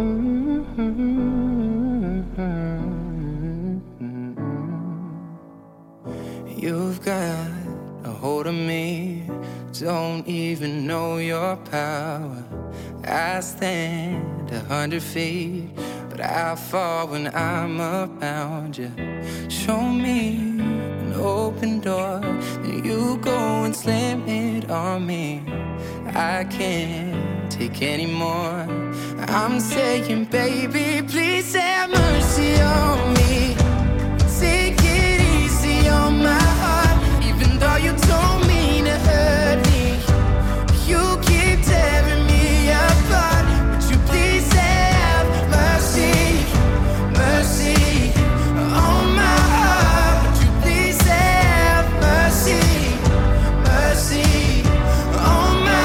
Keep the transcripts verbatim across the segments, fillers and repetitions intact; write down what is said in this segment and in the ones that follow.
You've got a hold of me, don't even know your power. I stand a hundred feet, but I fall when I'm around you. Show me an open door, then you go and slam it on me. I can't take anymore. I'm saying, baby, please have mercy on me. Take it easy on my heart, even though you don't mean to hurt me. You keep tearing me apart. Would you please have mercy, mercy on my heart? Would you please have mercy, mercy on my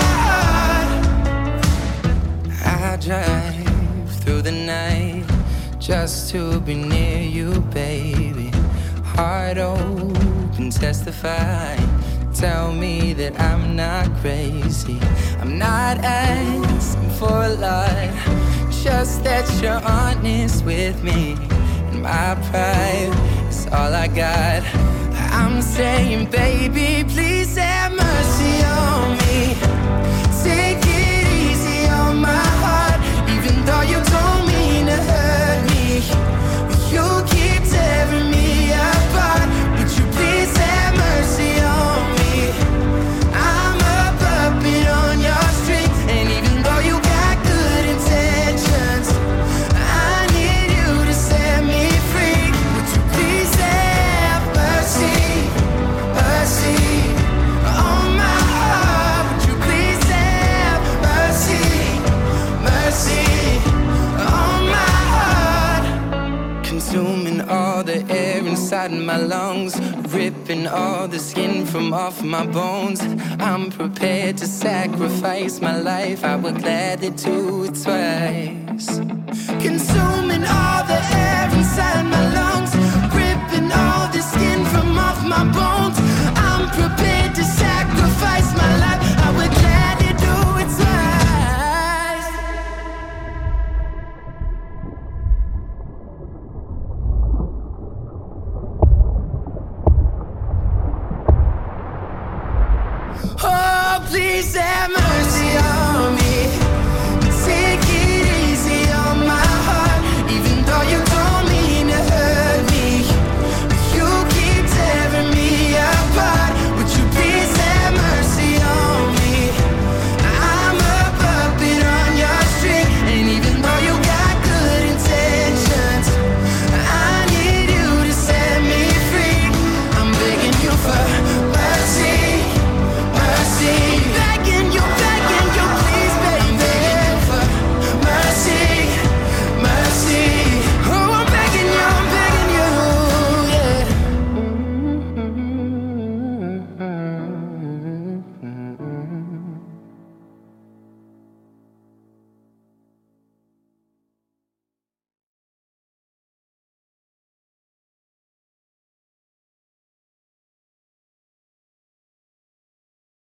heart? I drive through the night just to be near you, baby. Heart open, testify. Tell me that I'm not crazy. I'm not asking for a lot, just that you're honest with me. And my pride is all I got. I'm saying, baby, please have mercy on me. Take it easy on my heart, even though you don't mean to hurt me. You keep tearing me apart. Would you please have mercy on me? I'm a puppet on your string, and even though you got good intentions, I need you to set me free. Would you please have mercy, mercy on my heart? Would you please have mercy, mercy on my heart? Consuming all the air inside my lungs, ripping all the skin from off my bones. I'm prepared to sacrifice my life, I would gladly do it twice. Consuming all the air inside my lungs, ripping all the skin from off my bones. I'm prepared to sacrifice my life, I would gladly do it twice. Oh, please have mercy.